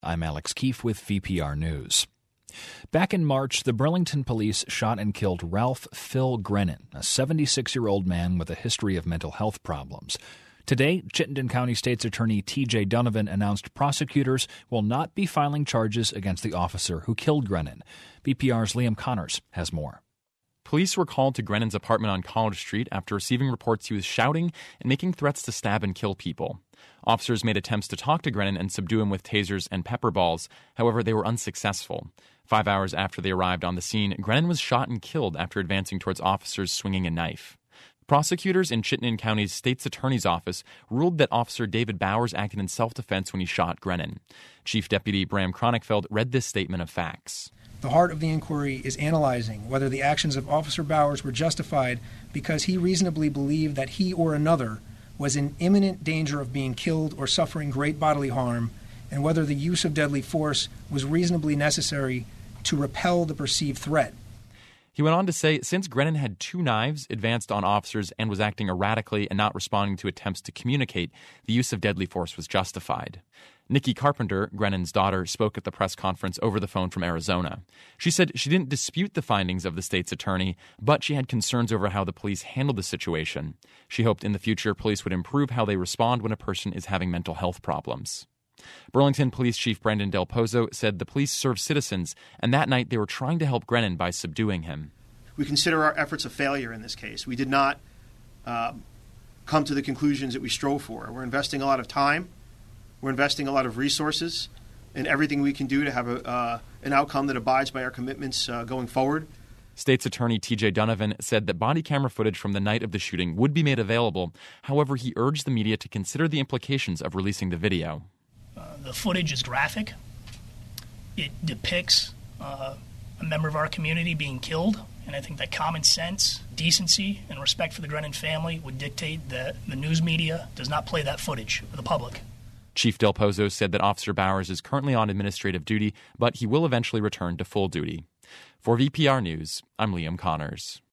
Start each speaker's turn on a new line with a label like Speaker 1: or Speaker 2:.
Speaker 1: I'm Alex Keefe with VPR News. Back in March, the Burlington police shot and killed Ralph Phil Grennan, a 76-year-old man with a history of mental health problems. Today, Chittenden County State's Attorney T.J. Donovan announced prosecutors will not be filing charges against the officer who killed Grennan. VPR's Liam Connors has more.
Speaker 2: Police were called to Grennan's apartment on College Street after receiving reports he was shouting and making threats to stab and kill people. Officers made attempts to talk to Grennan and subdue him with tasers and pepper balls. However, they were unsuccessful. 5 hours after they arrived on the scene, Grennan was shot and killed after advancing towards officers swinging a knife. Prosecutors in Chittenden County's state's attorney's office ruled that Officer David Bowers acted in self-defense when he shot Grennan. Chief Deputy Bram Cronenfeld read this statement of facts.
Speaker 3: The heart of the inquiry is analyzing whether the actions of Officer Bowers were justified because he reasonably believed that he or another was in imminent danger of being killed or suffering great bodily harm, and whether the use of deadly force was reasonably necessary to repel the perceived threat.
Speaker 2: He went on to say, since Grennan had 2 knives, advanced on officers, and was acting erratically and not responding to attempts to communicate, the use of deadly force was justified. Nikki Carpenter, Grennan's daughter, spoke at the press conference over the phone from Arizona. She said she didn't dispute the findings of the state's attorney, but she had concerns over how the police handled the situation. She hoped in the future police would improve how they respond when a person is having mental health problems. Burlington Police Chief Brendan Del Pozo said the police serve citizens, and that night they were trying to help Grennan by subduing him.
Speaker 4: We consider our efforts a failure in this case. We did not come to the conclusions that we strove for. We're investing a lot of time. We're investing a lot of resources in everything we can do to have an outcome that abides by our commitments going forward.
Speaker 2: State's Attorney T.J. Donovan said that body camera footage from the night of the shooting would be made available. However, he urged the media to consider the implications of releasing the video.
Speaker 5: The footage is graphic. It depicts a member of our community being killed, and I think that common sense, decency, and respect for the Grennan family would dictate that the news media does not play that footage for the public.
Speaker 2: Chief Del Pozo said that Officer Bowers is currently on administrative duty, but he will eventually return to full duty. For VPR News, I'm Liam Connors.